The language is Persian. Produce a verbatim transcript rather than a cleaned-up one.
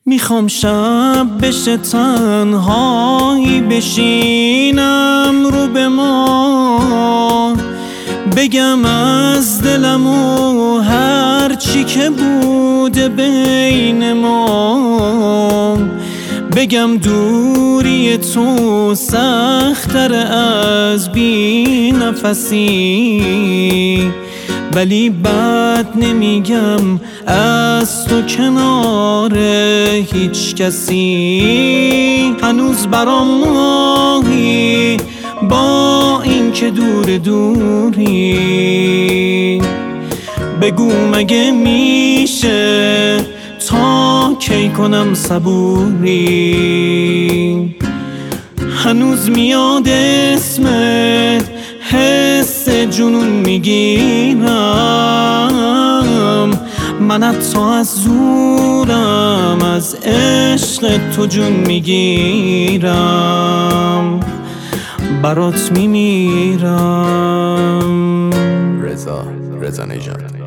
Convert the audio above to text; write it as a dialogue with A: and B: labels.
A: میخوام شب بشه تنهایی بشینم رو به ما، بگم از دلم و هر چی که بوده بین ما، بگم دوری تو سخت‌تر از بی نفسی، ولی بد نمیگم از تو کنار هیچ کسی. هنوز برام ماهی با این که دور دوری، بگو مگه میشه تا کی کنم صبوری. هنوز میاد اسمت حس جنون میگیرم، من حتی از زورم از عشق تو جون میگیرم، برات میمیرم.
B: رضا رضا نژاد.